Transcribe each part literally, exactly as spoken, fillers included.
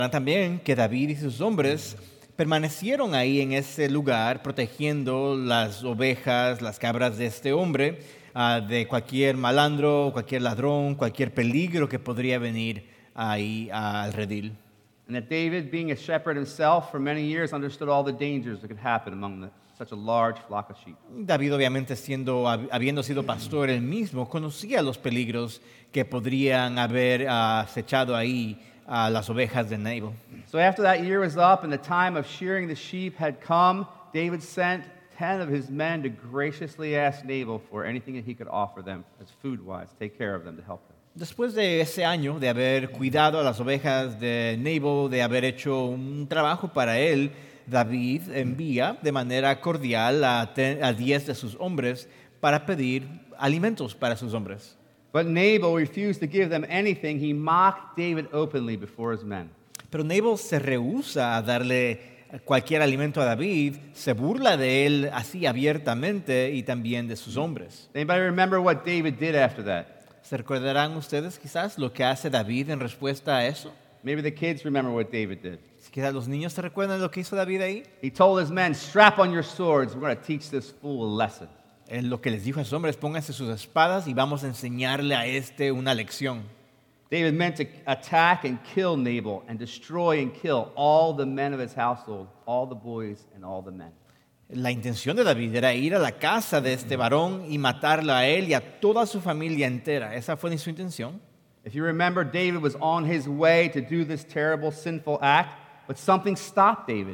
También que David y sus hombres permanecieron ahí en ese lugar protegiendo las ovejas, las cabras de este hombre uh, de cualquier malandro, cualquier ladrón, cualquier peligro que podría venir ahí uh, al redil. And that David, being a shepherd himself for many years, understood all the dangers that could happen among the, such a large flock of sheep. David, obviamente, siendo, habiendo sido pastor él mismo, conocía los peligros que podrían haber uh, acechado ahí a las ovejas de Nabal. So after that year was up and the time of shearing the sheep had come, David sent ten of his men to graciously ask Nabal for anything that he could offer them as food-wise, take care of them, to help them. Después de ese año de haber cuidado a las ovejas de Nabal, de haber hecho un trabajo para él, David envía de manera cordial a, ten, a diez de sus hombres para pedir alimentos para sus hombres. But Nabal refused to give them anything. He mocked David openly before his men. Pero Nabal se rehúsa a darle cualquier alimento a David, se burla de él así abiertamente y también de sus hombres. Anybody remember what David did after that? ¿Se recordarán ustedes quizás lo que hace David en respuesta a eso? Maybe the kids remember what David did. Quizás los niños se recuerdan lo que hizo David ahí. He told his men, strap on your swords. We're going to teach this fool a lesson. Él lo que les dijo a sus hombres, pónganse sus espadas y vamos a enseñarle a este una lección. David meant to attack and kill Nabal and destroy and kill all the men of his household, all the boys and all the men. La intención de David era ir a la casa de este varón y matarlo a él y a toda su familia entera. Esa fue su intención. If you remember, David was on his way to do this terrible, sinful act, but something stopped David.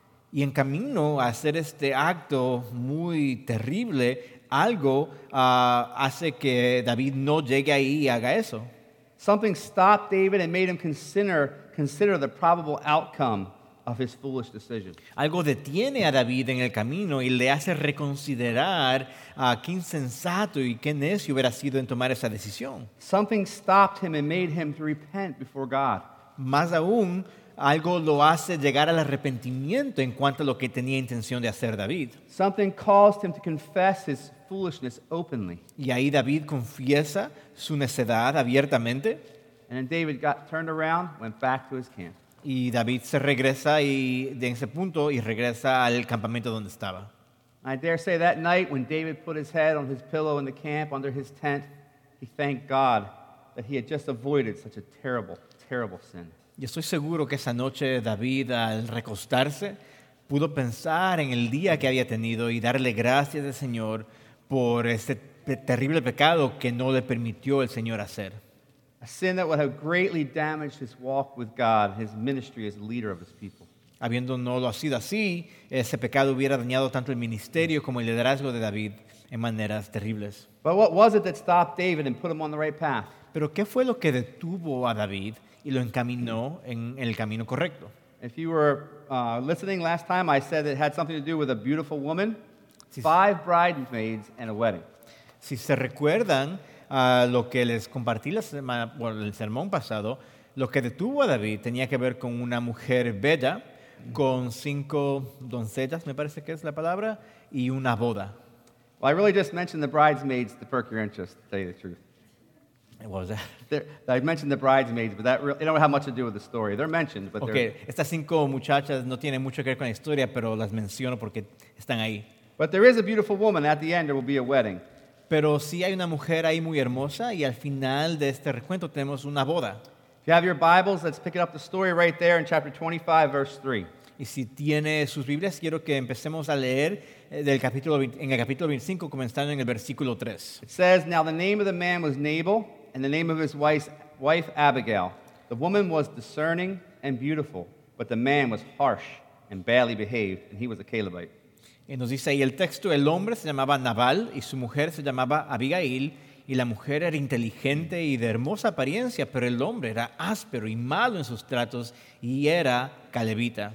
Y en camino a hacer este acto muy terrible, algo uh, hace que David no llegue ahí y haga eso. Something stopped David and made him consider, consider the probable outcome of his foolish decision. Algo detiene a David en el camino y le hace reconsiderar uh, qué insensato y qué necio hubiera sido en tomar esa decisión. Something stopped him and made him to repent before God. Más aún, algo lo hace llegar al arrepentimiento en cuanto a lo que tenía intención de hacer David. Something caused him to confess his foolishness openly. Y ahí David confiesa su necedad abiertamente. And then David got turned around, went back to his camp. Y David se regresa y, de ese punto y regresa al campamento donde estaba. I dare say that night when David put his head on his pillow in the camp under his tent, he thanked God that he had just avoided such a terrible, terrible sin. Yo estoy seguro que esa noche David, al recostarse, pudo pensar en el día que había tenido y darle gracias al Señor por ese pe- terrible pecado que no le permitió el Señor hacer. A sin that would have greatly damaged his walk with God, his ministry as leader of his people. Habiendo no lo sido así, ese pecado hubiera dañado tanto el ministerio como el liderazgo de David en maneras terribles. But what was it that stopped David and put him on the right path? Pero ¿qué fue lo que detuvo a David y lo encaminó en el camino correcto? If you were uh, listening last time, I said it had something to do with a beautiful woman, Sí. five bridesmaids, and a wedding. Si se recuerdan a lo que les compartí la semana, bueno, el sermón pasado, lo que detuvo a David tenía que ver con una mujer bella, con cinco doncellas, me parece que es la palabra, y una boda. Well, I really just mentioned the bridesmaids to perk your interest, to tell you the truth. What was that? They're, I mentioned the bridesmaids, but that really, they don't have much to do with the story. They're mentioned, but they're... Okay, estas cinco muchachas no tienen mucho que ver con la historia, pero las menciono porque están ahí. But there is a beautiful woman. At the end, there will be a wedding. Pero sí hay una mujer ahí muy hermosa y al final de este recuento tenemos una boda. If you have your Bibles, let's pick it up the story right there in chapter twenty-five, verse three. Y si tiene sus Biblias, quiero que empecemos a leer eh, del capítulo veinte, en el capítulo veinticinco, comenzando en el versículo tres. It says, Now the name of the man was Nabal, and the name of his wife, wife Abigail. The woman was discerning and beautiful, but the man was harsh and badly behaved, and he was a Calebite. Y nos dice ahí el texto, el hombre se llamaba Nabal y su mujer se llamaba Abigail, y la mujer era inteligente y de hermosa apariencia, pero el hombre era áspero y malo en sus tratos y era calebita.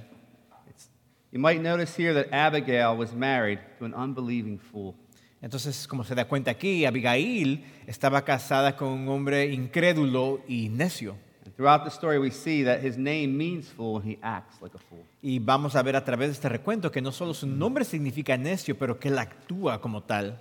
You might notice here that Abigail was married to an unbelieving fool. Entonces, como se da cuenta aquí, Abigail estaba casada con un hombre incrédulo y necio. And throughout the story, we see that his name means fool and he acts like a fool. Y vamos a ver a través de este recuento que no solo su nombre significa necio, pero que él actúa como tal.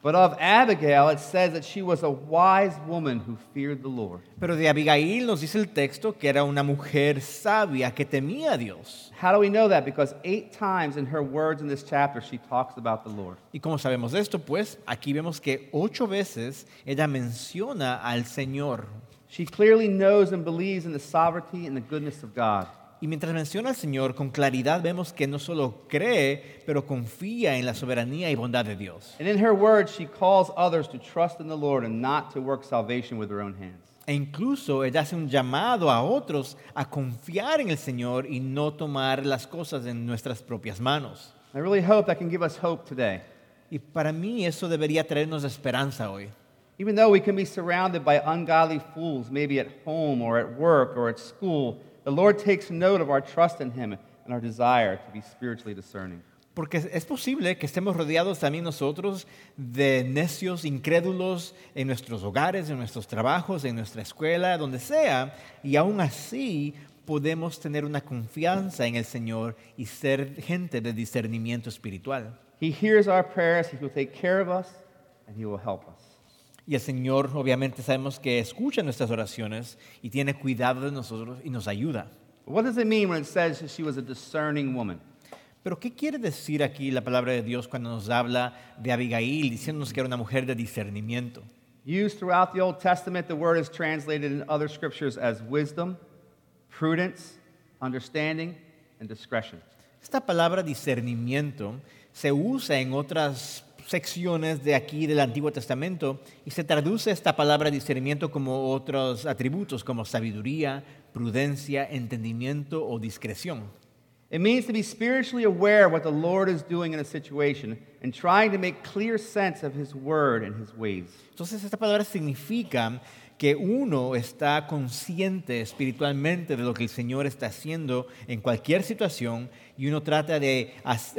But of Abigail, it says that she was a wise woman who feared the Lord. Pero de Abigail nos dice el texto que era una mujer sabia que temía a Dios. How do we know that? Because eight times in her words in this chapter, she talks about the Lord. ¿Y cómo sabemos esto? Pues aquí vemos que ocho veces ella menciona al Señor. She clearly knows and believes in the sovereignty and the goodness of God. Y mientras menciona al Señor, con claridad vemos que no solo cree, pero confía en la soberanía y bondad de Dios. And in her words, she calls others to trust in the Lord and not to work salvation with their own hands. E incluso ella hace un llamado a otros a confiar en el Señor y no tomar las cosas en nuestras propias manos. I really hope that can give us hope today. Y para mí eso debería traernos esperanza hoy. Even though we can be surrounded by ungodly fools, maybe at home or at work or at school, the Lord takes note of our trust in Him and our desire to be spiritually discerning. Porque es posible que estemos rodeados también nosotros de necios, incrédulos en nuestros hogares, en nuestros trabajos, en nuestra escuela, donde sea, y aún así podemos tener una confianza en el Señor y ser gente de discernimiento espiritual. He hears our prayers, He will take care of us, and He will help us. Y el Señor obviamente sabemos que escucha nuestras oraciones y tiene cuidado de nosotros y nos ayuda. What does it mean when it says that she was a discerning woman? Pero ¿qué quiere decir aquí la palabra de Dios cuando nos habla de Abigail diciéndonos que era una mujer de discernimiento? Used throughout the Old Testament, the word is translated in other scriptures as wisdom, prudence, understanding, and discretion. Esta palabra discernimiento se usa en otras secciones de aquí del Antiguo Testamento y se traduce esta palabra discernimiento como otros atributos como sabiduría, prudencia, entendimiento o discreción. It means to be spiritually aware of what the Lord is doing in a situation and trying to make clear sense of His word and His ways. Entonces esta palabra significa que uno está consciente espiritualmente de lo que el Señor está haciendo en cualquier situación y uno trata de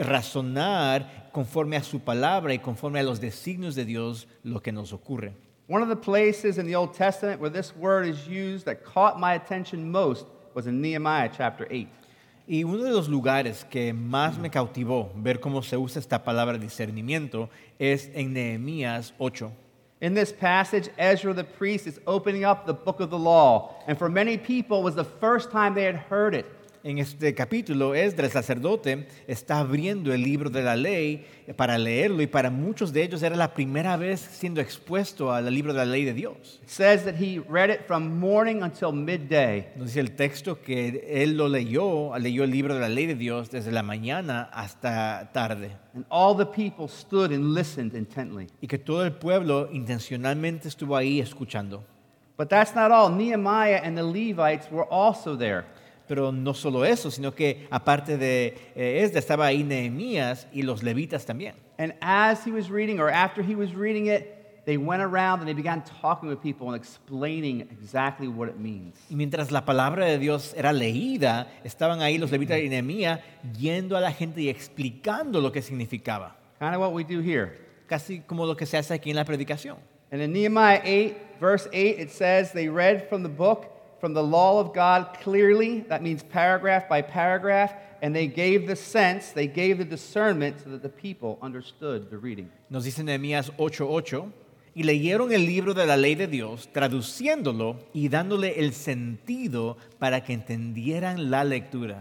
razonar conforme a su palabra y conforme a los designios de Dios lo que nos ocurre. One of the places in the Old Testament where this word is used that caught my attention most was in Nehemiah chapter eight. Y uno de los lugares que más me cautivó ver cómo se usa esta palabra discernimiento es en Nehemías ocho. In this passage, Ezra the priest is opening up the book of the law, and for many people it was the first time they had heard it. En este capítulo, Esdras, el sacerdote, está abriendo el libro de la ley para leerlo y para muchos de ellos era la primera vez siendo expuesto al libro de la ley de Dios. It says that he read it from morning until midday. Nos dice el texto que él lo leyó, leyó el libro de la ley de Dios desde la mañana hasta tarde. And all the people stood and listened intently. Y que todo el pueblo intencionalmente estuvo ahí escuchando. But that's not all. Nehemiah and the Levites were also there. Pero no solo eso, sino que aparte de eh, Esdras estaba ahí Nehemías y los levitas también. And as he was reading, or after he was reading it, they went around and they began talking with people and explaining exactly what it means. Y mientras la palabra de Dios era leída, estaban ahí los levitas y Nehemías yendo a la gente y explicando lo que significaba. Kind of what we do here. Casi como lo que se hace aquí en la predicación. And in Nehemiah eight, verse eight, it says, they read from the book, from the law of God clearly, that means paragraph by paragraph, and they gave the sense, they gave the discernment so that the people understood the reading. Nos dice Nehemías ocho ocho, y leyeron el libro de la ley de Dios, traduciéndolo y dándole el sentido para que entendieran la lectura.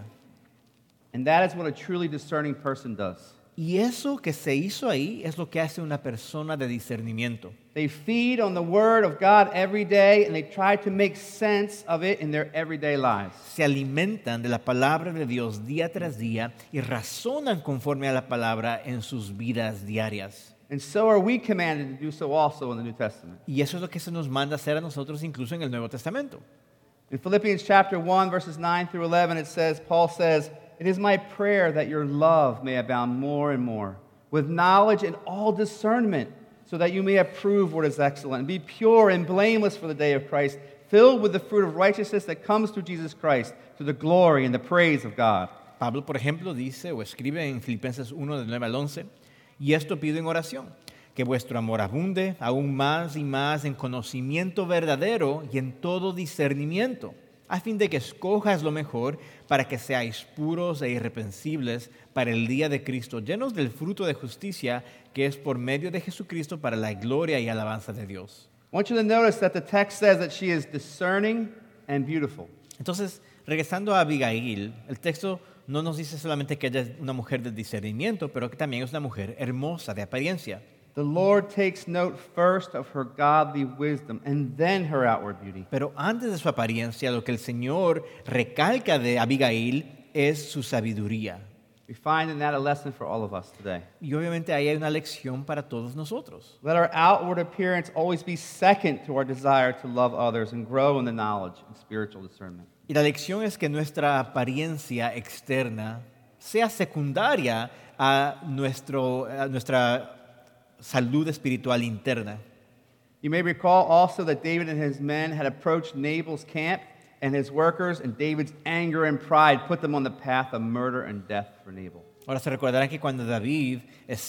And that is what a truly discerning person does. Y eso que se hizo ahí es lo que hace una persona de discernimiento. They feed on the word of God every day and they try to make sense of it in their everyday lives. Se alimentan de la palabra de Dios día tras día y razonan conforme a la palabra en sus vidas diarias. And so are we commanded to do so also in the New Testament. Y eso es lo que se nos manda hacer a nosotros incluso en el Nuevo Testamento. In Philippians chapter one, verses nine through eleven, it says, Paul says, "It is my prayer that your love may abound more and more, with knowledge and all discernment, so that you may approve what is excellent, and be pure and blameless for the day of Christ, filled with the fruit of righteousness that comes through Jesus Christ, to the glory and the praise of God." Pablo, por ejemplo, dice o escribe en Filipenses uno, del nueve al once, y esto pido en oración, que vuestro amor abunde aún más y más en conocimiento verdadero y en todo discernimiento, a fin de que escojas lo mejor para que seáis puros e irreprensibles para el día de Cristo, llenos del fruto de justicia que es por medio de Jesucristo para la gloria y alabanza de Dios. I want you to notice that the text says that she is discerning and beautiful. Entonces, regresando a Abigail, el texto no nos dice solamente que ella es una mujer de discernimiento, pero que también es una mujer hermosa de apariencia. The Lord takes note first of her godly wisdom and then her outward beauty. Pero antes de su apariencia, lo que el Señor recalca de Abigail es su sabiduría. We find in that a lesson for all of us today. Y obviamente ahí hay una lección para todos nosotros. Let our outward appearance always be second to our desire to love others and grow in the knowledge and spiritual discernment. Y la lección es que nuestra apariencia externa sea secundaria a, nuestro, a nuestra salud espiritual interna. You may recall also that David and his men had approached Nabal's camp and his workers, and David's anger and pride put them on the path of murder and death for Nabal. Ahora se recordarán que cuando David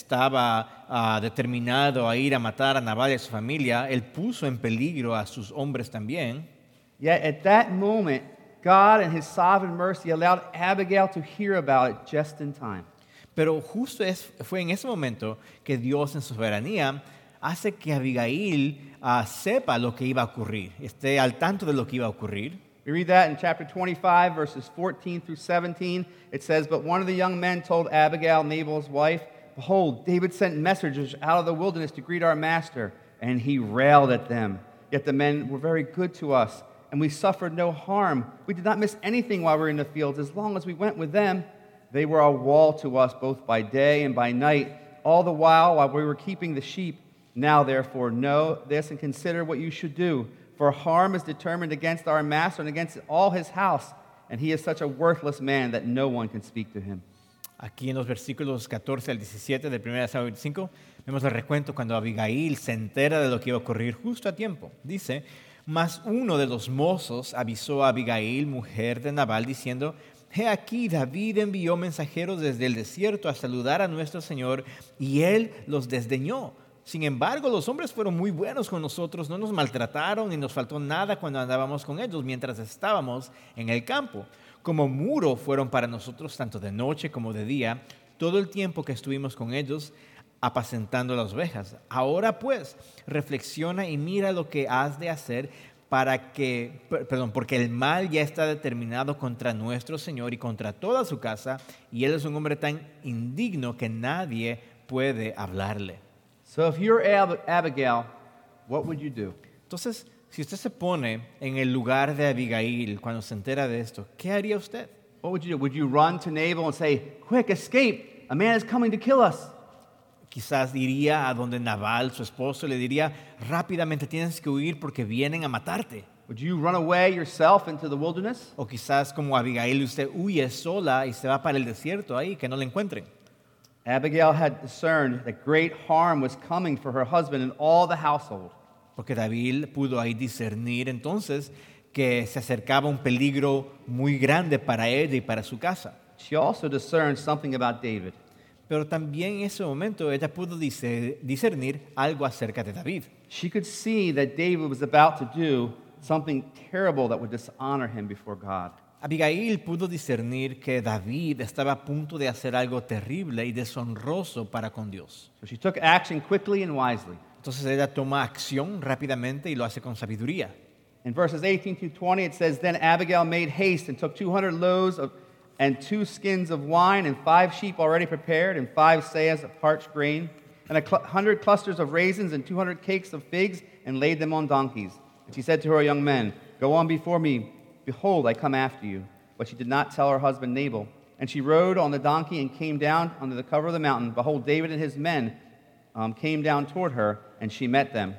estaba uh, determinado a ir a matar a Nabal y a su familia, él puso en peligro a sus hombres también. Yet at that moment, God in his sovereign mercy allowed Abigail to hear about it just in time. Pero justo es, fue en ese momento que Dios en su soberanía hace que Abigail uh, sepa lo que iba a ocurrir, esté al tanto de lo que iba a ocurrir. We read that in chapter twenty-five, verses fourteen through seventeen. It says, "But one of the young men told Abigail, Nabal's wife, 'Behold, David sent messengers out of the wilderness to greet our master, and he railed at them. Yet the men were very good to us, and we suffered no harm. We did not miss anything while we were in the fields, as long as we went with them. They were a wall to us both by day and by night, all the while while we were keeping the sheep. Now, therefore, know this and consider what you should do. For harm is determined against our master and against all his house, and he is such a worthless man that no one can speak to him.'" Aquí en los versículos catorce al diecisiete de primera Samuel veinticinco vemos el recuento cuando Abigail se entera de lo que iba a ocurrir justo a tiempo. Dice, mas uno de los mozos avisó a Abigail, mujer de Nabal, diciendo, he aquí David envió mensajeros desde el desierto a saludar a nuestro Señor, y él los desdeñó. Sin embargo, los hombres fueron muy buenos con nosotros, no nos maltrataron ni nos faltó nada cuando andábamos con ellos mientras estábamos en el campo. Como muro fueron para nosotros tanto de noche como de día, todo el tiempo que estuvimos con ellos apacentando las ovejas. Ahora pues, reflexiona y mira lo que has de hacer para que, perdón, porque el mal ya está determinado contra nuestro Señor y contra toda su casa, y él es un hombre tan indigno que nadie puede hablarle. So if you're Ab- Abigail, what would you do? Entonces, si usted se pone en el lugar de Abigail cuando se entera de esto, ¿qué haría usted? What would you do? Would you run to Nabal and say, "Quick, escape! A man is coming to kill us"? Quizás iría a donde Nabal, su esposo, le diría, rápidamente tienes que huir porque vienen a matarte. Would you run away yourself into the wilderness? O quizás como Abigail usted huye sola y se va para el desierto ahí, que no la encuentren. Abigail had discerned that great harm was coming for her husband and all the household. Porque David pudo ahí discernir entonces que se acercaba un peligro muy grande para ella y para su casa. She also discerned something about David. Pero también en ese momento ella pudo discernir algo acerca de David. She could see that David was about to do something terrible that would dishonor him before God. Abigail pudo discernir que David estaba a punto de hacer algo terrible y deshonroso para con Dios. So she took action quickly and wisely. Entonces ella toma acción rápidamente y lo hace con sabiduría. In verses eighteen through twenty, it says, "Then Abigail made haste and took two hundred loaves of, and two skins of wine and five sheep already prepared and five seahs of parched grain and a cl- hundred clusters of raisins and two hundred cakes of figs and laid them on donkeys. And she said to her young men, 'Go on before me. Behold, I come after you.' But she did not tell her husband Nabal. And she rode on the donkey and came down under the cover of the mountain. Behold, David and his men um, came down toward her, and she met them."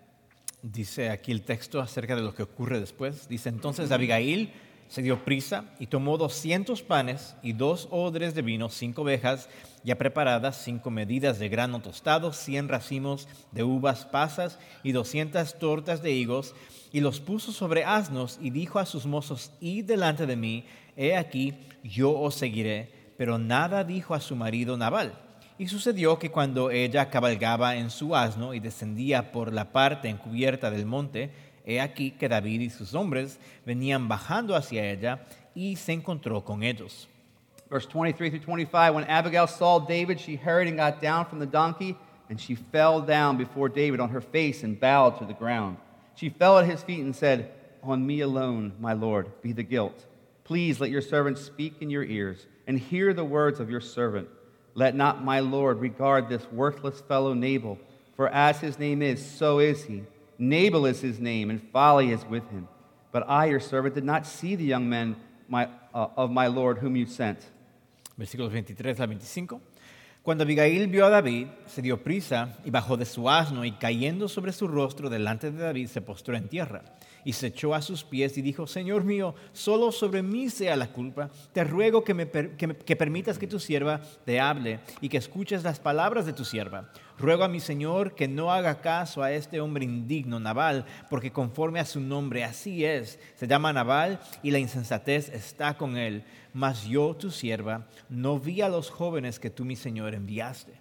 Dice aquí el texto acerca de lo que ocurre después. Dice, entonces Abigail se dio prisa y tomó doscientos panes y dos odres de vino, cinco ovejas ya preparadas, cinco medidas de grano tostado, cien racimos de uvas pasas y doscientas tortas de higos, y los puso sobre asnos y dijo a sus mozos, id delante de mí, he aquí, yo os seguiré. Pero nada dijo a su marido Nabal. Y sucedió que cuando ella cabalgaba en su asno y descendía por la parte encubierta del monte, He aquí que David y sus hombres venían bajando hacia ella y se encontró con ellos. Verse twenty-three through twenty-five, when Abigail saw David, she hurried and got down from the donkey, and she fell down before David on her face and bowed to the ground. She fell at his feet and said, "On me alone, my Lord, be the guilt. Please let your servant speak in your ears, and hear the words of your servant. Let not my Lord regard this worthless fellow Nabal, for as his name is, so is he. Nabal is his name, and folly is with him. But I, your servant, did not see the young men my, uh, of my Lord whom you sent." Versículos veintitrés al veinticinco. Cuando Abigail vio a David, se dio prisa y bajó de su asno y cayendo sobre su rostro delante de David se postró en tierra y se echó a sus pies y dijo: Señor mío, solo sobre mí sea la culpa. Te ruego que, me per- que, me- que permitas que tu sierva te hable y que escuches las palabras de tu sierva. Ruego a mi Señor que no haga caso a este hombre indigno, Nabal, porque conforme a su nombre así es. Se llama Nabal y la insensatez está con él. Mas yo, tu sierva, no vi a los jóvenes que tú, mi Señor, enviaste.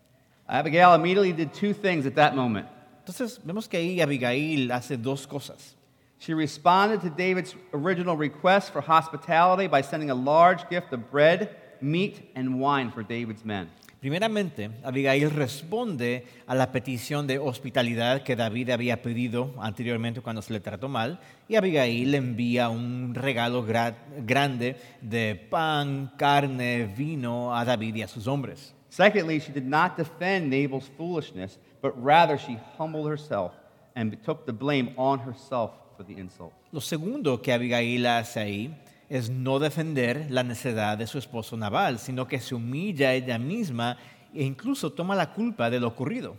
Abigail immediately did two things at that moment. Entonces vemos que ahí Abigail hace dos cosas. She responded to David's original request for hospitality by sending a large gift of bread, meat, and wine for David's men. Primeramente, Abigail responde a la petición de hospitalidad que David había pedido anteriormente cuando se le trató mal, y Abigail le envía un regalo gra- grande de pan, carne, vino a David y a sus hombres. Secondly, she did not defend Nabal's foolishness, but rather she humbled herself and took the blame on herself for the insult. Lo segundo que Abigail hace ahí es no defender la necedad de su esposo Nabal, sino que se humilla a ella misma e incluso toma la culpa de lo ocurrido.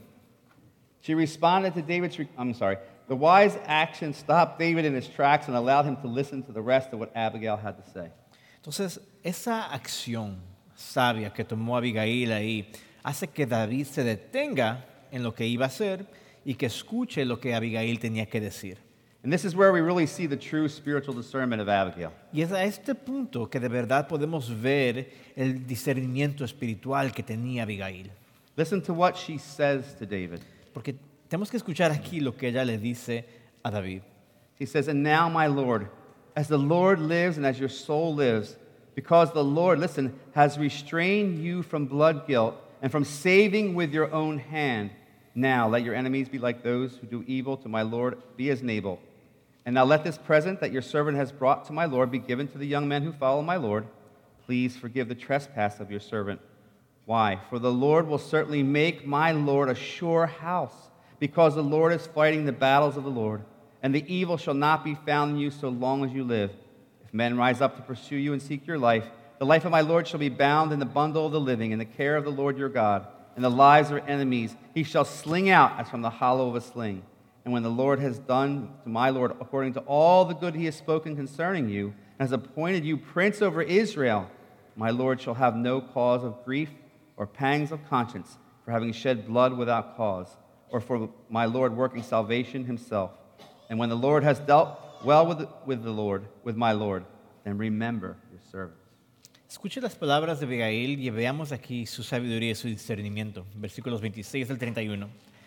She responded to David's, re- I'm sorry, the wise action stopped David in his tracks and allowed him to listen to the rest of what Abigail had to say. Entonces, esa acción sabia que tomó Abigail ahí hace que David se detenga en lo que iba a hacer y que escuche lo que Abigail tenía que decir. And this is where we really see the true spiritual discernment of Abigail. Y es a este punto que de verdad podemos ver el discernimiento espiritual que tenía Abigail. Listen to what she says to David. Porque tenemos que escuchar aquí lo que ella le dice a David. She says, "And now, my Lord, as the Lord lives and as your soul lives, because the Lord, listen, has restrained you from blood guilt and from saving with your own hand, now let your enemies be like those who do evil to my Lord, be as Nabal. And now let this present that your servant has brought to my Lord be given to the young men who follow my Lord. Please forgive the trespass of your servant. Why? For the Lord will certainly make my Lord a sure house, because the Lord is fighting the battles of the Lord, and the evil shall not be found in you so long as you live. If men rise up to pursue you and seek your life, the life of my Lord shall be bound in the bundle of the living, in the care of the Lord your God, and the lives of your enemies he shall sling out as from the hollow of a sling. And when the Lord has done to my Lord according to all the good he has spoken concerning you, and has appointed you prince over Israel, my Lord shall have no cause of grief or pangs of conscience for having shed blood without cause, or for my Lord working salvation himself. And when the Lord has dealt well with, with the Lord, with my Lord, then remember your servant." Escuche las palabras de Abigail y veamos aquí su sabiduría y su discernimiento. Versículos veintiséis al treinta y uno.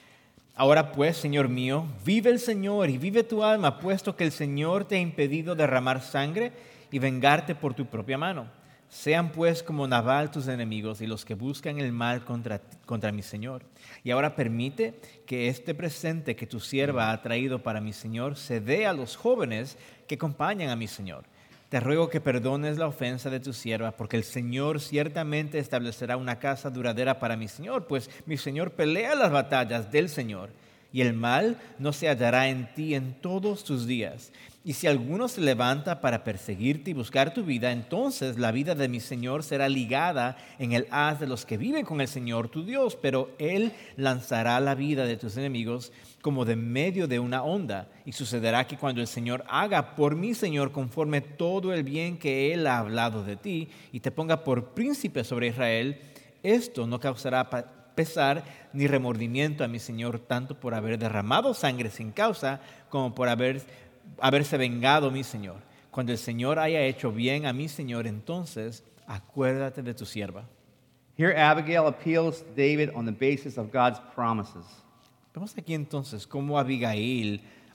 Ahora pues, Señor mío, vive el Señor y vive tu alma, puesto que el Señor te ha impedido derramar sangre y vengarte por tu propia mano. Sean pues como Nabal tus enemigos y los que buscan el mal contra, contra mi Señor. Y ahora permite que este presente que tu sierva ha traído para mi Señor se dé a los jóvenes que acompañan a mi Señor. Te ruego que perdones la ofensa de tu sierva, porque el Señor ciertamente establecerá una casa duradera para mi Señor, pues mi Señor pelea las batallas del Señor, y el mal no se hallará en ti en todos tus días. Y si alguno se levanta para perseguirte y buscar tu vida, entonces la vida de mi Señor será ligada en el haz de los que viven con el Señor tu Dios, pero Él lanzará la vida de tus enemigos como de medio de una onda. Y sucederá que cuando el Señor haga por mi Señor conforme todo el bien que Él ha hablado de ti, y te ponga por príncipe sobre Israel, esto no causará pesar ni remordimiento a mi Señor, tanto por haber derramado sangre sin causa, como por haber, haberse vengado mi Señor. Cuando el Señor haya hecho bien a mi Señor, entonces acuérdate de tu sierva. Here Abigail appeals to David on the basis of God's promises. Vemos aquí entonces cómo Abigail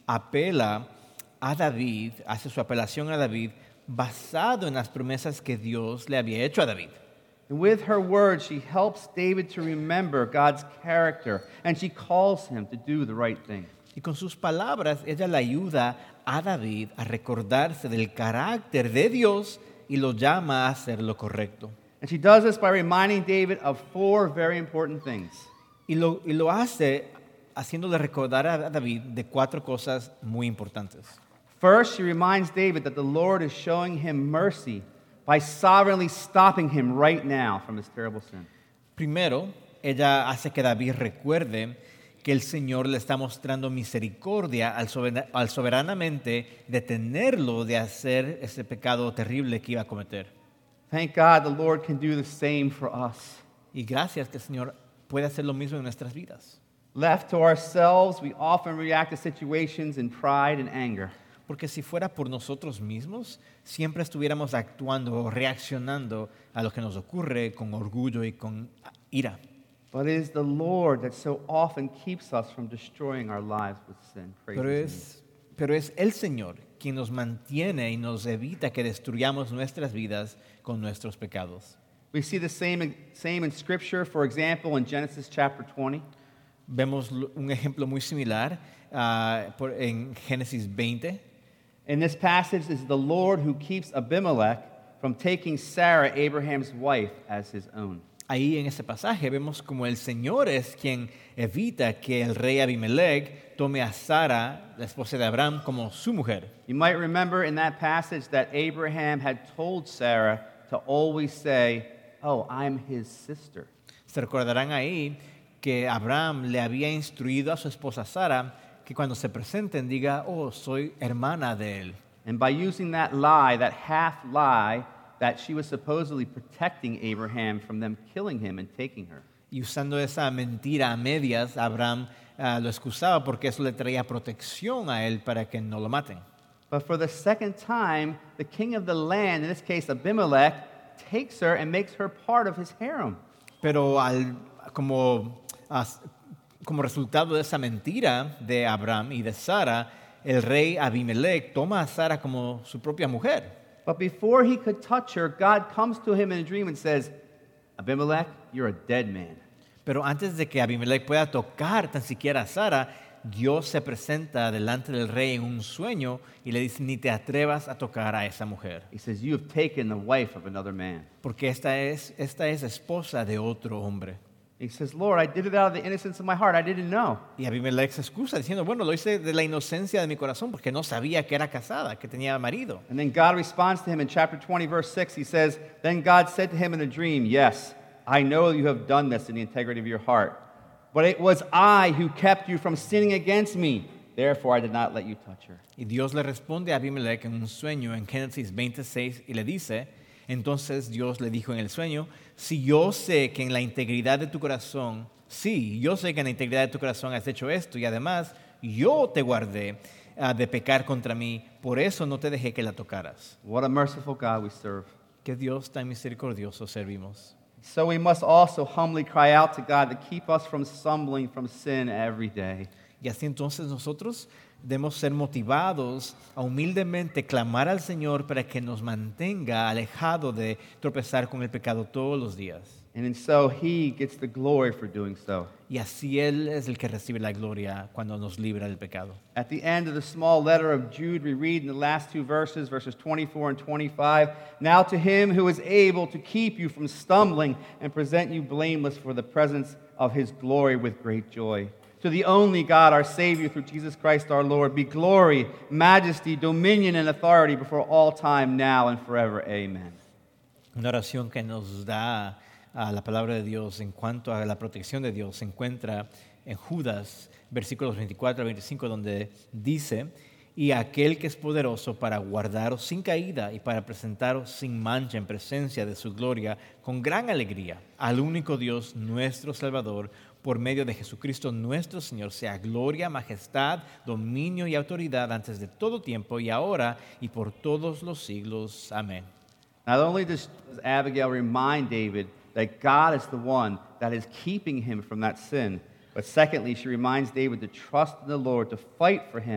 apela a David, hace su apelación a David basado en las promesas que Dios le había hecho a David. And with her words, she helps David to remember God's character, and she calls him to do the right thing. Y con sus palabras, ella le ayuda a David a recordarse del carácter de Dios y lo llama a hacer lo correcto. And she does this by reminding David of four very important things. Y lo, y lo hace haciéndole recordar a David de cuatro cosas muy importantes. First, she reminds David that the Lord is showing him mercy by sovereignly stopping him right now from his terrible sin. Primero, ella hace que David recuerde que el Señor le está mostrando misericordia al, sober- al soberanamente detenerlo de hacer ese pecado terrible que iba a cometer. Thank God the Lord can do the same for us. Y gracias que el Señor puede hacer lo mismo en nuestras vidas. Left to ourselves, we often react to situations in pride and anger. Porque si fuera por nosotros mismos, siempre estuviéramos actuando o reaccionando a lo que nos ocurre con orgullo y con ira. But it is the Lord that so often keeps us from destroying our lives with sin. Praise Pero His name. es, pero es el Señor quien nos mantiene y nos evita que destruyamos nuestras vidas con nuestros pecados. We see the same, same in Scripture, for example, in Genesis chapter twenty. Vemos lo- un ejemplo muy similar ah, por- en Génesis veinte. In this passage is the Lord who keeps Abimelech from taking Sarah, Abraham's wife, as his own. Ahí en ese pasaje vemos como el Señor es quien evita que el rey Abimelech tome a Sara, la esposa de Abraham, como su mujer. You might remember in that passage that Abraham had told Sarah to always say, "Oh, I'm his sister." Se recordarán ahí que Abraham le había instruido a su esposa Sara que cuando se presenten diga, oh, soy hermana de él. And by using that lie, that half lie, that she was supposedly protecting Abraham from them killing him and taking her. Y usando esa mentira a medias, Abraham ah, lo excusaba porque eso le traía protección a él para que no lo maten. But for the second time, the king of the land, in this case Abimelech, takes her and makes her part of his harem. Pero al, como, as- como resultado de esa mentira de Abraham y de Sara, el rey Abimelech toma a Sara como su propia mujer. But before he could touch her, God comes to him in a dream and says, Abimelech, you're a dead man. Pero antes de que Abimelech pueda tocar tan siquiera a Sara, Dios se presenta delante del rey en un sueño y le dice, ni te atrevas a tocar a esa mujer, He says, you have taken the wife of another man. porque esta es, esta es esposa de otro hombre. He says, Lord, I did it out of the innocence of my heart. I didn't know. Y Abimelech se excusa diciendo, bueno, lo hice de la inocencia de mi corazón porque no sabía que era casada, que tenía marido. And then God responds to him in chapter twenty, verse six. He says, Then God said to him in a dream, Yes, I know you have done this in the integrity of your heart. But it was I who kept you from sinning against me. Therefore, I did not let you touch her. Y Dios le responde a Abimelech en un sueño en Génesis veintiséis y le dice, entonces Dios le dijo en el sueño, si yo sé que en la integridad de tu corazón, sí, yo sé que en la integridad de tu corazón has hecho esto y además yo te guardé ah, de pecar contra mí, por eso no te dejé que la tocaras. What a merciful God we serve. Que Dios tan misericordioso servimos. So we must also humbly cry out to God to keep us from stumbling from sin every day. Y así entonces nosotros debemos ser motivados a humildemente clamar al Señor para que nos mantenga alejado de tropezar con el pecado todos los días. And in so, He gets the glory for doing so. Y así Él es el que recibe la gloria cuando nos libra del pecado. At the end of the small letter of Jude, we read in the last two verses, verses twenty-four and twenty-five, Now to Him who is able to keep you from stumbling and present you blameless for the presence of His glory with great joy. To the only God, our Savior, through Jesus Christ our Lord, be glory, majesty, dominion, and authority before all time, now and forever. Amen. Una oración que nos da a la palabra de Dios en cuanto a la protección de Dios se encuentra en Judas, versículos veinticuatro a veinticinco, donde dice, y aquel que es poderoso para guardaros sin caída y para presentaros sin mancha en presencia de su gloria con gran alegría, al único Dios, nuestro Salvador, por medio de Jesucristo nuestro Señor, sea gloria, majestad, dominio y autoridad antes de todo tiempo y ahora y por todos los siglos. Amén. Not only does Abigail remind David that God is the one that is keeping him from that sin, but secondly, she reminds David to trust in the Lord, to fight for him,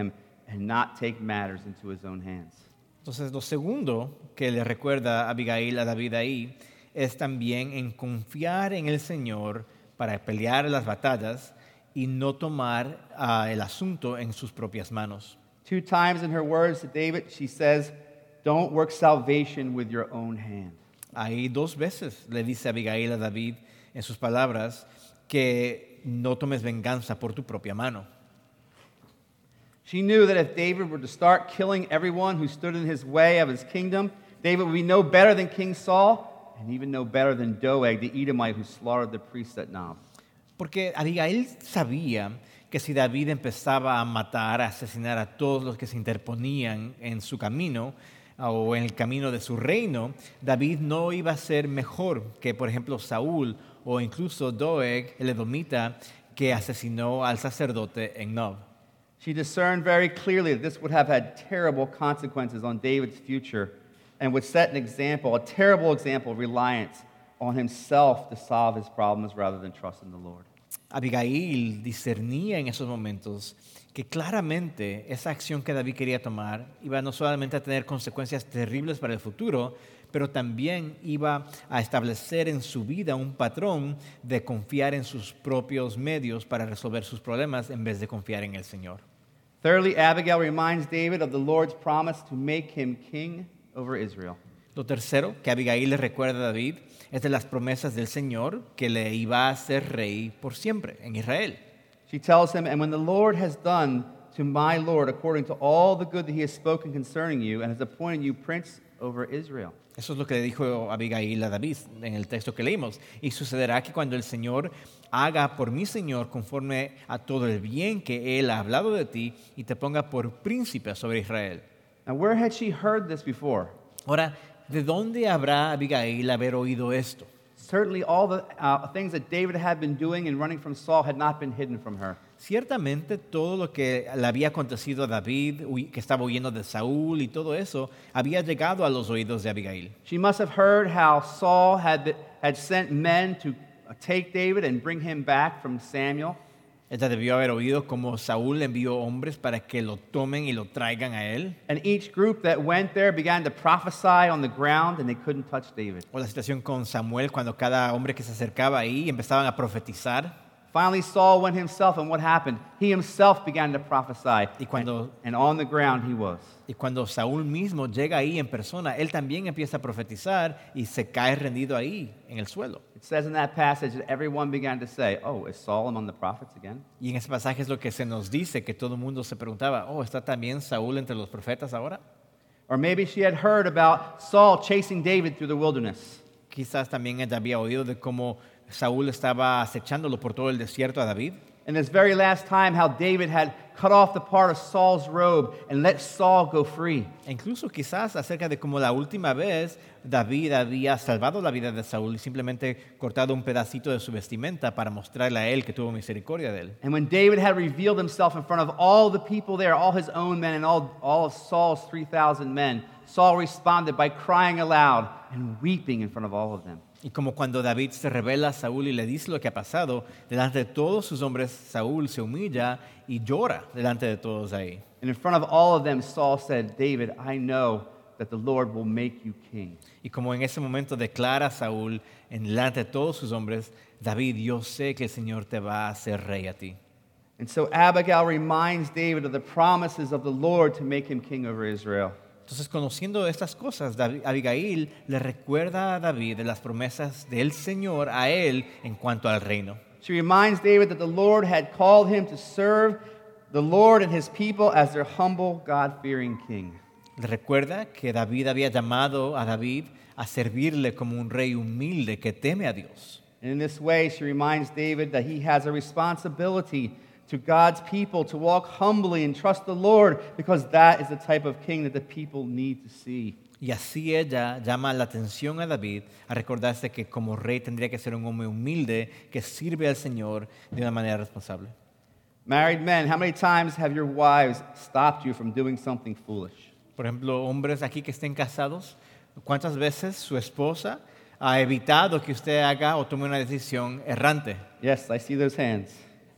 and not take matters into his own hands. Entonces, lo segundo que le recuerda Abigail a David ahí es también en confiar en el Señor para pelear las batallas y no tomar uh, el asunto en sus propias manos. Two times in her words to David, she says, "Don't work salvation with your own hand." Ahí dos veces le dice Abigail a David en sus palabras que no tomes venganza por tu propia mano. She knew that if David were to start killing everyone who stood in his way of his kingdom, David would be no better than King Saul and even no better than Doeg, the Edomite who slaughtered the priests at Nob. Porque Abigail sabía que si David empezaba a matar, a asesinar a todos los que se interponían en su camino o en el camino de su reino, David no iba a ser mejor que, por ejemplo, Saúl o incluso Doeg, el edomita, que asesinó al sacerdote en Nob. She discerned very clearly that this would have had terrible consequences on David's future and would set an example, a terrible example of reliance on himself to solve his problems rather than trust in the Lord. Abigail discernía en esos momentos que claramente esa acción que David quería tomar iba no solamente a tener consecuencias terribles para el futuro, pero también iba a establecer en su vida un patrón de confiar en sus propios medios para resolver sus problemas en vez de confiar en el Señor. Thirdly, Abigail reminds David of the Lord's promise to make him king over Israel. Lo tercero que Abigail le recuerda a David es de las promesas del Señor que le iba a hacer rey por siempre en Israel. She tells him, "And when the Lord has done to my Lord according to all the good that he has spoken concerning you and has appointed you prince over Israel." Eso es lo que le dijo Abigail a David en el texto que leímos. Y sucederá que cuando el Señor haga por mi Señor conforme a todo el bien que Él ha hablado de ti y te ponga por príncipe sobre Israel. Now, where had she heard this before? Ahora, ¿de dónde habrá Abigail haber oído esto? Certainly, all the uh, things that David had been doing and running from Saul had not been hidden from her. Ciertamente todo lo que le había acontecido a David, que estaba huyendo de Saúl y todo eso, había llegado a los oídos de Abigail. She must have heard how Saul had, been, had sent men to take David and bring him back from Samuel. Ella debió haber oído cómo Saúl envió hombres para que lo tomen y lo traigan a él. And each group that went there began to prophesy on the ground and they couldn't touch David. O la situación con Samuel cuando cada hombre que se acercaba ahí empezaban a profetizar. Finally, Saul went himself, and what happened? He himself began to prophesy, Y cuando, and, and on the ground he was. y cuando Saúl mismo llega ahí en persona, él también empieza a profetizar y se cae rendido ahí en el suelo. It says in that passage that everyone began to say, "Oh, is Saul among the prophets again?" Y en ese pasaje es lo que se nos dice, que todo el mundo se preguntaba, oh, ¿está también Saúl entre los profetas ahora? Or maybe she had heard about Saul chasing David through the wilderness. Quizás también ella había oído de cómo Saúl estaba acechándolo por todo el desierto a David. And this very last time, how David had cut off the part of Saul's robe and let Saul go free. E incluso quizás acerca de cómo la última vez David había salvado la vida de Saúl y simplemente cortado un pedacito de su vestimenta para mostrarle a él que tuvo misericordia de él. And when David had revealed himself in front of all the people there, all his own men and all, all of Saul's three thousand men, Saul responded by crying aloud and weeping in front of all of them. Y como cuando David se revela a Saúl y le dice lo que ha pasado, delante de todos sus hombres, Saúl se humilla y llora delante de todos ahí. And in front of all of them, Saul said, "David, I know that the Lord will make you king." Y como en ese momento declara Saúl, en delante de todos sus hombres, David, yo sé que el Señor te va a hacer rey a ti. And so Abigail reminds David of the promises of the Lord to make him king over Israel. Entonces, conociendo estas cosas, David, Abigail le recuerda a David de las promesas del Señor a él en cuanto al reino. She reminds David that the Lord had called him to serve the Lord and his people as their humble, God-fearing king. Le recuerda que David había llamado a David a servirle como un rey humilde que teme a Dios. And in this way, she reminds David that he has a responsibility to God's people to walk humbly and trust the Lord, because that is the type of king that the people need to see. Y así ella llama la atención a David a recordarse que como rey tendría que ser un hombre humilde que sirve al Señor de una manera responsable. Married men, how many times have your wives stopped you from doing something foolish? Por ejemplo, hombres aquí que estén casados, ¿cuántas veces su esposa ha evitado que usted haga o tome una decisión errante? Yes, I see those hands.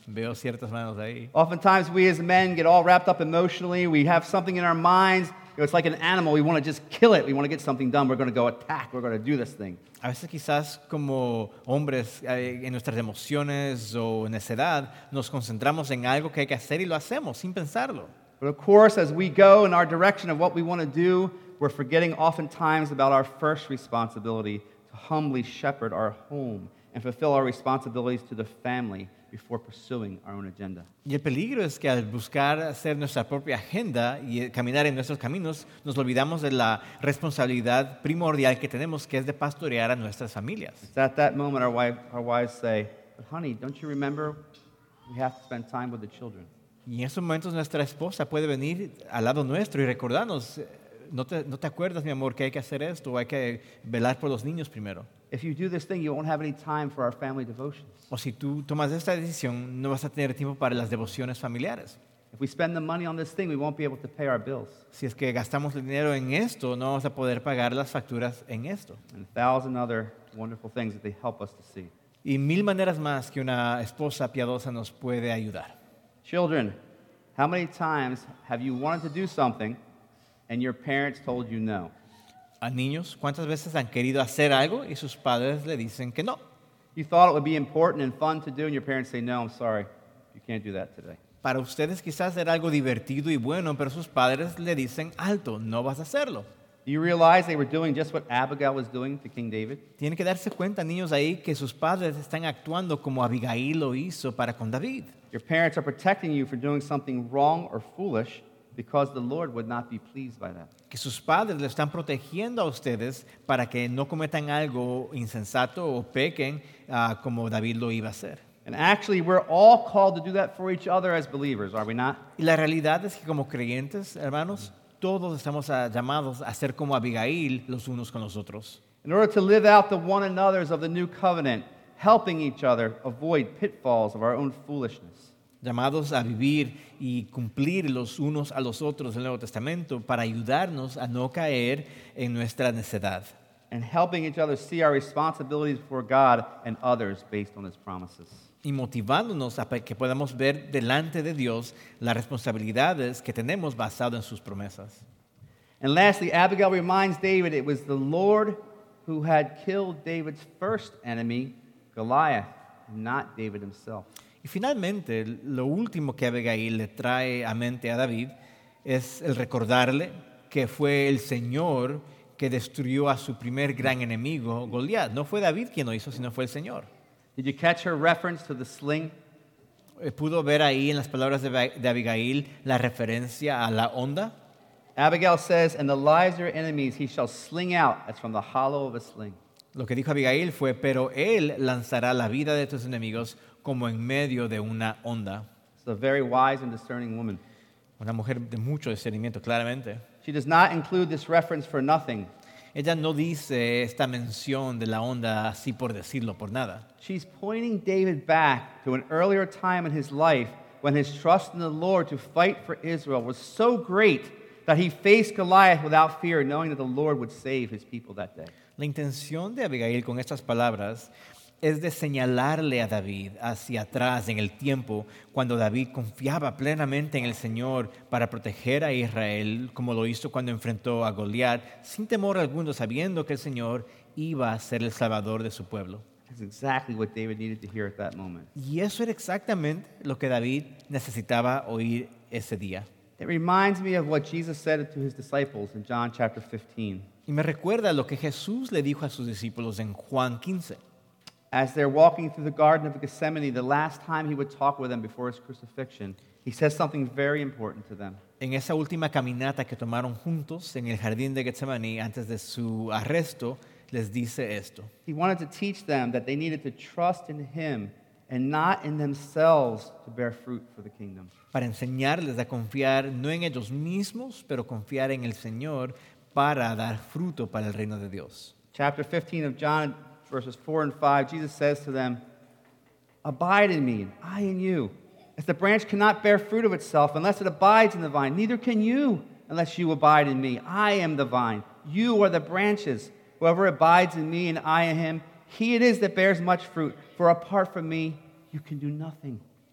Veo ciertas manos ahí. Oftentimes, we as men get all wrapped up emotionally. We have something in our minds. You know, it's like an animal. We want to just kill it. We want to get something done. We're going to go attack. We're going to do this thing. A veces quizás como hombres eh, en nuestras emociones o necedad nos concentramos en algo que hay que hacer y lo hacemos sin pensarlo. But of course, as we go in our direction of what we want to do, we're forgetting oftentimes about our first responsibility to humbly shepherd our home and fulfill our responsibilities to the family before pursuing our own agenda. Y el peligro es que al buscar hacer nuestra propia agenda y caminar en nuestros caminos, nos olvidamos de la responsabilidad primordial que tenemos, que es de pastorear a nuestras familias. It's at that moment our, wife, our wives say, "But honey, don't you remember we have to spend time with the children?" Y en esos momentos nuestra esposa puede venir al lado nuestro y recordarnos, eh, ¿no te, no te acuerdas, mi amor, que hay que hacer esto o hay que velar por los niños primero? If you do this thing, you won't have any time for our family devotions. O si tú tomas esta decisión, no vas a tener tiempo para las devociones familiares. If we spend the money on this thing, we won't be able to pay our bills. Si es que gastamos el dinero en esto, no vamos a poder pagar las facturas en esto. And a thousand other wonderful things that they help us to see. Y mil maneras más que una esposa piadosa nos puede ayudar. Children, how many times have you wanted to do something and your parents told you no? A niños, ¿cuántas veces han querido hacer algo y sus padres le dicen que no? You thought it would be important and fun to do, and your parents say, "No, I'm sorry, you can't do that today." Para ustedes quizás era algo divertido y bueno, pero sus padres le dicen, alto, no vas a hacerlo. Do you realize they were doing just what Abigail was doing to King David? Tienen que darse cuenta, niños, ahí que sus padres están actuando como Abigail lo hizo para con David. Your parents are protecting you for doing something wrong or foolish because the Lord would not be pleased by that. Que sus padres le están protegiendo a ustedes para que no cometan algo insensato o pequen uh, como David lo iba a hacer. And actually, we're all called to do that for each other as believers, are we not? Y la realidad es que como creyentes, hermanos, todos estamos uh, llamados a ser como Abigail los unos con los otros. In order to live out the one another's of the new covenant, helping each other avoid pitfalls of our own foolishness. Llamados a vivir y cumplir los unos a los otros del Nuevo Testamento para ayudarnos a no caer en nuestra necedad. And helping each other see our responsibilities before God and others based on His promises. Y motivándonos a que podamos ver delante de Dios las responsabilidades que tenemos basado en sus promesas. And lastly, Abigail reminds David it was the Lord who had killed David's first enemy, Goliath, and not David himself. Y finalmente, lo último que Abigail le trae a mente a David es el recordarle que fue el Señor que destruyó a su primer gran enemigo, Goliat. No fue David quien lo hizo, sino fue el Señor. Did you catch her reference to the sling? Eh, ¿Pudo ver ahí en las palabras de, de Abigail la referencia a la onda? Abigail says, "And the lives of your enemies he shall sling out as from the hollow of a sling." Lo que dijo Abigail fue, pero él lanzará la vida de tus enemigos como en medio de una onda. It's a very wise and discerning woman. Una mujer de mucho discernimiento, claramente. She does not include this reference for nothing. Ella no dice esta mención de la onda así por decirlo, por nada. She's pointing David back to an earlier time in his life when his trust in the Lord to fight for Israel was so great that he faced Goliath without fear, knowing that the Lord would save his people that day. La intención de Abigail con estas palabras es de señalarle a David hacia atrás en el tiempo cuando David confiaba plenamente en el Señor para proteger a Israel, como lo hizo cuando enfrentó a Goliat, sin temor alguno, sabiendo que el Señor iba a ser el salvador de su pueblo. That's exactly what David needed to hear at that moment. Y eso era exactamente lo que David necesitaba oír ese día. It reminds me of what Jesus said to his disciples in John chapter fifteen. Y me recuerda lo que Jesús le dijo a sus discípulos en Juan quince. As they're walking through the Garden of Gethsemane, the last time he would talk with them before his crucifixion, he says something very important to them. En esa última caminata que tomaron juntos en el jardín de Getsemaní antes de su arresto, les dice esto. He wanted to teach them that they needed to trust in him and not in themselves to bear fruit for the kingdom. Para enseñarles a confiar no en ellos mismos, pero confiar en el Señor para dar fruto para el reino de Dios. Chapter fifteen of John, verses four and five, Jesus says to them, "Abide in me, and I in you. As the branch cannot bear fruit of itself unless it abides in the vine, neither can you unless you abide in me. I am the vine, you are the branches. Whoever abides in me and I in him, he it is that bears much fruit. For apart from me, you can do nothing."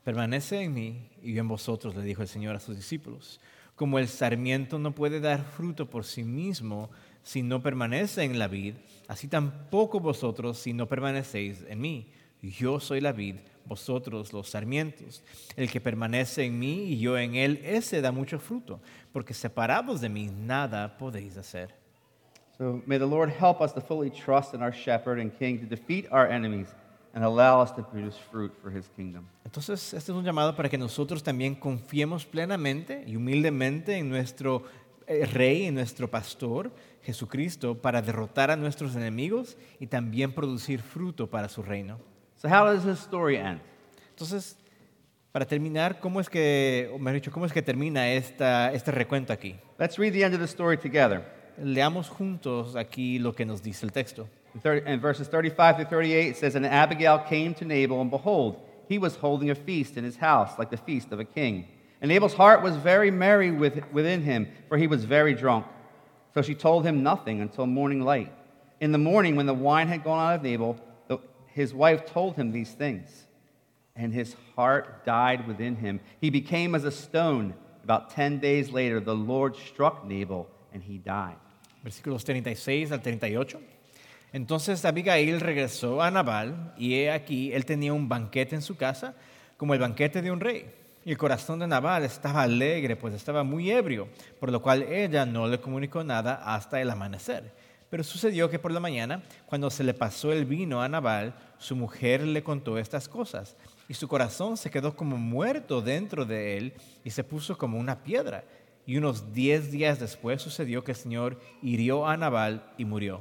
Permanece en mí y yo en vosotros, le dijo el Señor a sus discípulos. Como el sarmiento no puede dar fruto por sí mismo si no permanece en la vid, así tampoco vosotros si no permanecéis en mí. Yo soy la vid, vosotros los sarmientos. El que permanece en mí y yo en él, ese da mucho fruto, porque separados de mí nada podéis hacer. So may the Lord help us to fully trust in our shepherd and king to defeat our enemies and allow us to produce fruit for his kingdom. Entonces, este es un llamado para que nosotros también confiemos plenamente y humildemente en nuestro eh, Rey, en nuestro Pastor, Jesucristo, para derrotar a nuestros enemigos y también producir fruto para su reino. So how does this story end? Entonces, para terminar, ¿cómo es que, o mejor dicho, cómo es que termina esta, este recuento aquí? Let's read the end of the story together. Leamos juntos aquí lo que nos dice el texto. In, thirty, in verses thirty-five through thirty-eight, it says, And Abigail came to Nabal, and behold, he was holding a feast in his house, like the feast of a king. And Nabal's heart was very merry with, within him, for he was very drunk. So she told him nothing until morning light. In the morning, when the wine had gone out of Nabal, the, his wife told him these things. And his heart died within him. He became as a stone. About ten days later, the Lord struck Nabal, and he died. Versículos treinta y seis al treinta y ocho. Entonces Abigail regresó a Nabal, y he aquí, él tenía un banquete en su casa, como el banquete de un rey. Y el corazón de Nabal estaba alegre, pues estaba muy ebrio, por lo cual ella no le comunicó nada hasta el amanecer. Pero sucedió que por la mañana, cuando se le pasó el vino a Nabal, su mujer le contó estas cosas, y su corazón se quedó como muerto dentro de él, y se puso como una piedra. Y unos diez días después sucedió que el Señor hirió a Nabal y murió.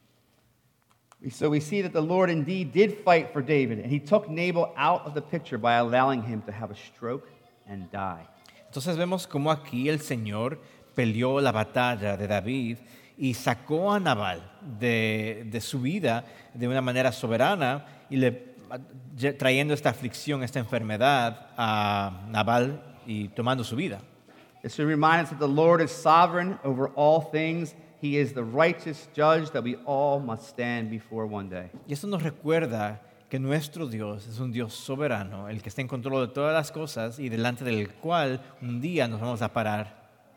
So we see that the Lord indeed did fight for David, and he took Nabal out of the picture by allowing him to have a stroke and die. Entonces vemos cómo aquí el Señor peleó la batalla de David y sacó a Nabal de, de su vida de una manera soberana y le trayendo esta aflicción, esta enfermedad a Nabal y tomando su vida. It should remind us that the Lord is sovereign over all things. He is the righteous judge that we all must stand before one day. Y esto nos recuerda que nuestro Dios es un Dios soberano, el que está en control de todas las cosas y delante del cual un día nos vamos a parar.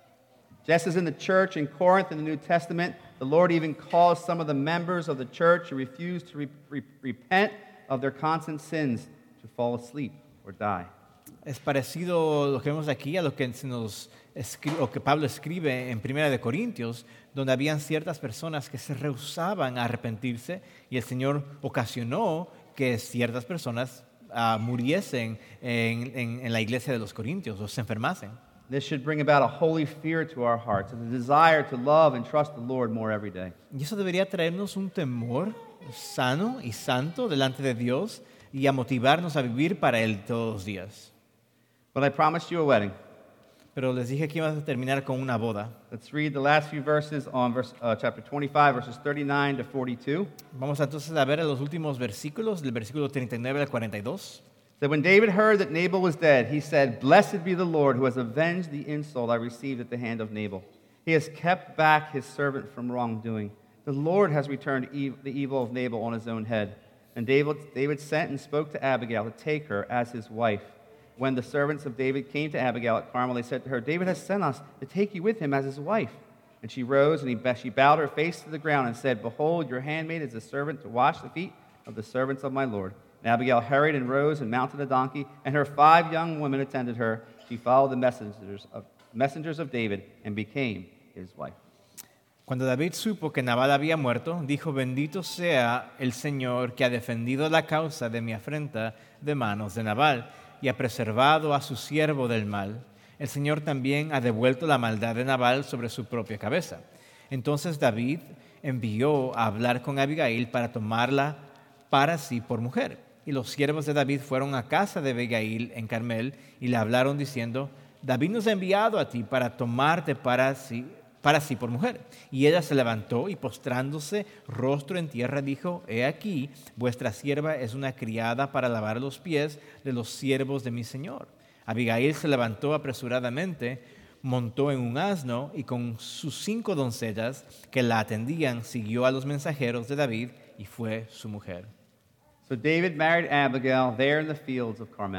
Just as in the church in Corinth in the New Testament, the Lord even calls some of the members of the church who refuse to re- re- repent of their constant sins to fall asleep or die. Es parecido lo que vemos aquí a lo que, se nos escri- o que Pablo escribe en Primera de Corintios, donde habían ciertas personas que se rehusaban a arrepentirse y el Señor ocasionó que ciertas personas uh, muriesen en, en, en la iglesia de los Corintios o se enfermasen. This should bring about a holy fear to our hearts and a desire to love and trust the Lord more every day. Y eso debería traernos un temor sano y santo delante de Dios y a motivarnos a vivir para Él todos los días. But I promised you a wedding. Pero les dije que íbamos a terminar con una boda. Let's read the last few verses on verse, uh, chapter twenty-five, verses thirty-nine to forty-two. Vamos entonces a ver los últimos versículos, del versículo treinta y nueve al cuarenta y dos. So when David heard that Nabal was dead, he said, Blessed be the Lord who has avenged the insult I received at the hand of Nabal. He has kept back his servant from wrongdoing. The Lord has returned ev- the evil of Nabal on his own head. And David, David sent and spoke to Abigail to take her as his wife. When the servants of David came to Abigail at Carmel, they said to her, David has sent us to take you with him as his wife. And she rose, and he, she bowed her face to the ground and said, Behold, your handmaid is a servant to wash the feet of the servants of my Lord. And Abigail hurried and rose and mounted a donkey, and her five young women attended her. She followed the messengers of, messengers of David and became his wife. Cuando David supo que Nabal había muerto, dijo, bendito sea el Señor que ha defendido la causa de mi afrenta de manos de Nabal y ha preservado a su siervo del mal. El Señor también ha devuelto la maldad de Nabal sobre su propia cabeza. Entonces David envió a hablar con Abigail para tomarla para sí por mujer. Y los siervos de David fueron a casa de Abigail en Carmel y le hablaron diciendo, David nos ha enviado a ti para tomarte para sí, para sí por mujer. Y ella se levantó y postrándose rostro en tierra dijo, he aquí, vuestra sierva es una criada para lavar los pies de los siervos de mi señor. Abigail se levantó apresuradamente, montó en un asno y con sus cinco doncellas que la atendían siguió a los mensajeros de David y fue su mujer. So David married Abigail there in the fields of Carmel.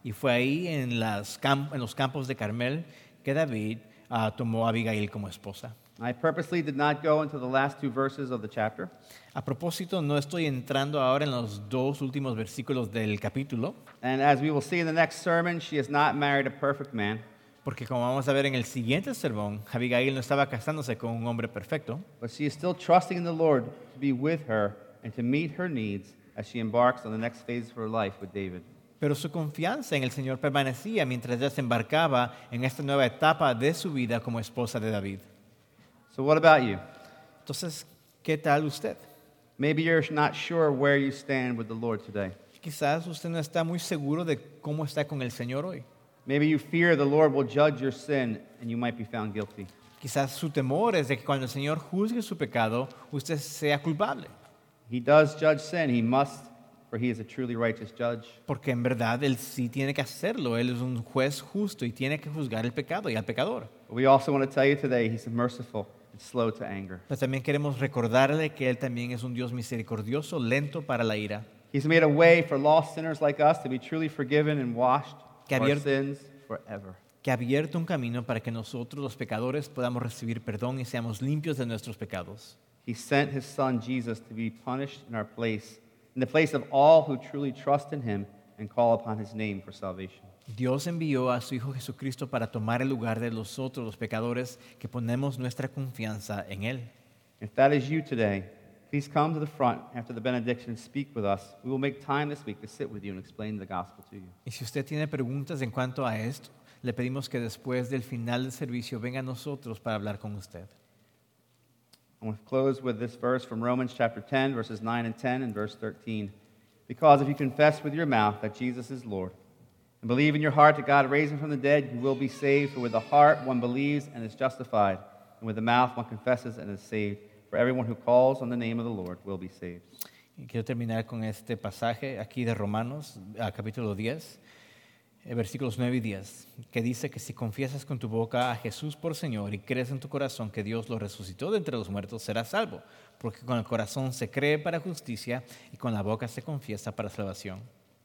Y fue ahí en, las cam- en los campos de Carmel que David uh, tomó a Abigail como esposa. I purposely did not go into the last two verses of the chapter. A propósito, no estoy entrando ahora en los dos últimos versículos del capítulo, And as we will see in the next sermon, she has not married a perfect man, porque como vamos a ver en el siguiente sermón, Abigail no estaba casándose con un hombre perfecto, but she is still trusting in the Lord to be with her and to meet her needs as she embarks on the next phase of her life with David. pero su confianza en el Señor permanecía mientras ella se embarcaba en esta nueva etapa de su vida como esposa de David. So, what about you? Entonces, ¿qué tal usted? Maybe you're not sure where you stand with the Lord today. Quizás usted no está muy seguro de cómo está con el Señor hoy. Maybe you fear the Lord will judge your sin and you might be found guilty. Quizás su temor es de que cuando el Señor juzgue su pecado, usted sea culpable. He does judge sin. He must, for he is a truly righteous judge. Porque en verdad Él sí tiene que hacerlo. Él es un juez justo y tiene que juzgar el pecado y al pecador. But we also want to tell you today he's merciful and slow to anger. Pero también queremos recordarle que Él también es un Dios misericordioso, lento para la ira. He's made a way for lost sinners like us to be truly forgiven and washed Que of our abier- sins forever. Que ha abierto un camino para que nosotros los pecadores podamos recibir perdón y seamos limpios de nuestros pecados. He sent his son Jesus to be punished in our place, in the place of all who truly trust in him and call upon his name for salvation. Dios envió a su Hijo Jesucristo para tomar el lugar de nosotros los pecadores que ponemos nuestra confianza en Él. If that is you today, please come to the front after the benediction and speak with us. We will make time this week to sit with you and explain the gospel to you. Y si usted tiene preguntas en cuanto a esto, le pedimos que después del final del servicio venga a nosotros para hablar con usted. I'm going to close with this verse from Romans chapter ten, verses nine and ten, and verse thirteen. Because if you confess with your mouth that Jesus is Lord, and believe in your heart that God raised him from the dead, you will be saved. For with the heart one believes and is justified, and with the mouth one confesses and is saved. For everyone who calls on the name of the Lord will be saved. Y quiero terminar con este pasaje aquí de Romanos, a capítulo diez, eh, versículos nueve y diez, que dice que si confiesas con tu boca a Jesús por Señor y crees en tu corazón que Dios lo resucitó de entre los muertos, serás salvo, porque con el corazón se cree para justicia y con la boca se confiesa para salvación.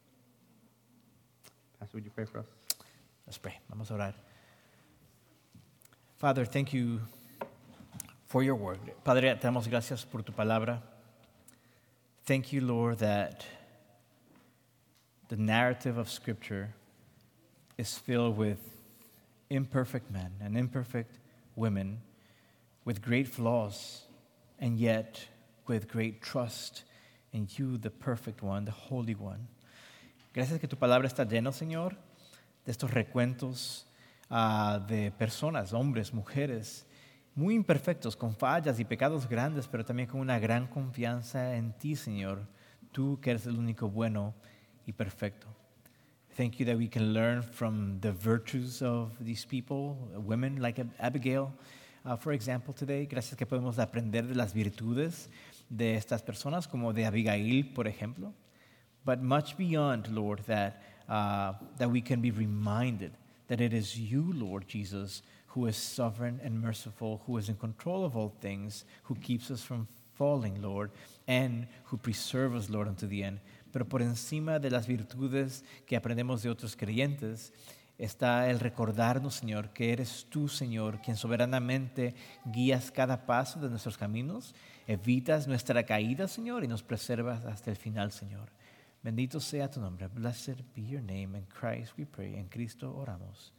Pastor, would you pray for us? Let's pray. Vamos a orar. Father, thank you for your word. Padre, te damos gracias por tu palabra. Thank you, Lord, that the narrative of Scripture is filled with imperfect men and imperfect women with great flaws, and yet with great trust in you, the perfect one, the holy one. Gracias que tu palabra está llena, Señor, de estos recuentos uh, de personas, hombres, mujeres, muy imperfectos, con fallas y pecados grandes, pero también con una gran confianza en ti, Señor, tú que eres el único bueno y perfecto. Thank you that we can learn from the virtues of these people, women like Ab- Abigail, uh, for example, today. Gracias que podemos aprender de las virtudes de estas personas, como de Abigail, por ejemplo. But much beyond, Lord, that, uh, that we can be reminded that it is you, Lord Jesus, who is sovereign and merciful, who is in control of all things, who keeps us from falling, Lord, and who preserves us, Lord, unto the end. Pero por encima de las virtudes que aprendemos de otros creyentes, está el recordarnos, Señor, que eres tú, Señor, quien soberanamente guías cada paso de nuestros caminos, evitas nuestra caída, Señor, y nos preservas hasta el final, Señor. Bendito sea tu nombre. Blessed be your name. In Christ we pray. En Cristo oramos.